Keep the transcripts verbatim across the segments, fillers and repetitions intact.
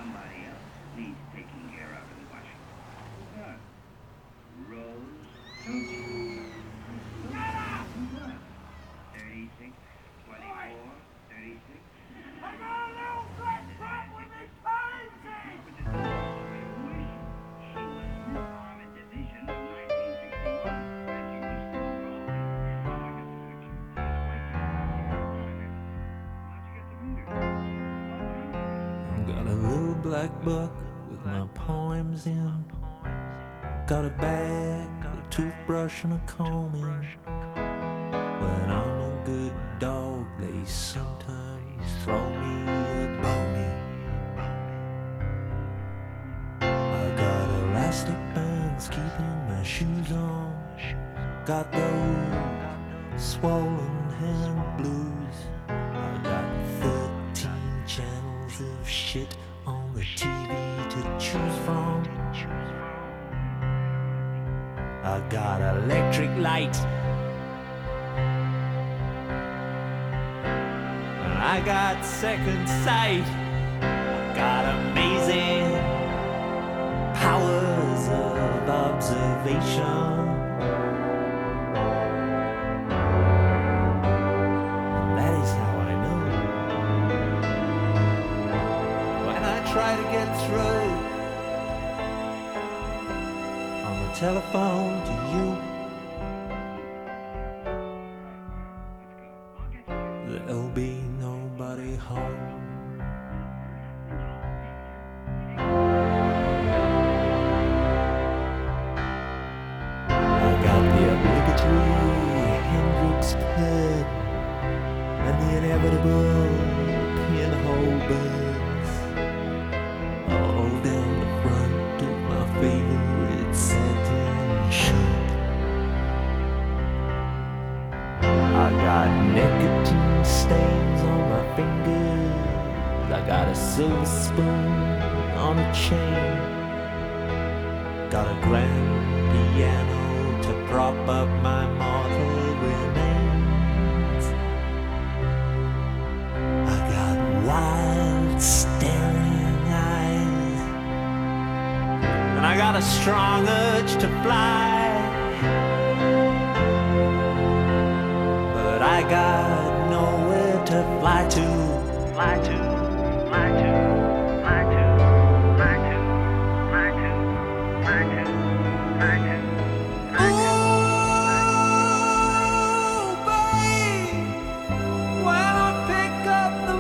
somebody else needs taking care of in Washington. Who's that? Rose Tucci. Shut up! Who's that? thirty-six, twenty-four, thirty-six. I got a little black truck with me currency! She was in the Army Division in nineteen sixty-one, and she was still rolling. Oh, I got the picture. Wait till how'd you get to meet her? Got a little black book with my poems in. Got a bag, a toothbrush and a comb in. When I'm a good dog, they sometimes throw me a bone. I got elastic bands keeping my shoes on. Got those swollen hand blues. I got thirteen channels of shit on the T V to choose from. I got electric light. I got second sight. Got amazing powers of observation. And that is how I know. When I try to get through on the telephone to you, there'll be nobody home. I got the obligatory Hendrix pen and the inevitable pinhole buds all down the front of my favorite satin shirt. I got nicotine stains on my fingers. I got a silver spoon on a chain. Got a grand piano to prop up my mortal remains. I got wild staring eyes, and I got a strong urge to fly. But I got nowhere to fly to, fly to, fly to, fly to, fly to, fly to, fly to, fly to. Ooh, babe, when I pick up the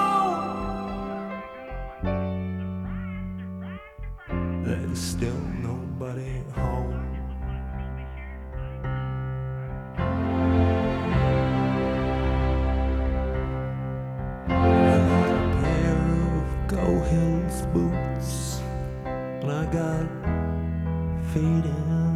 phone, there's still nobody home. Go Hills boots, and I got fading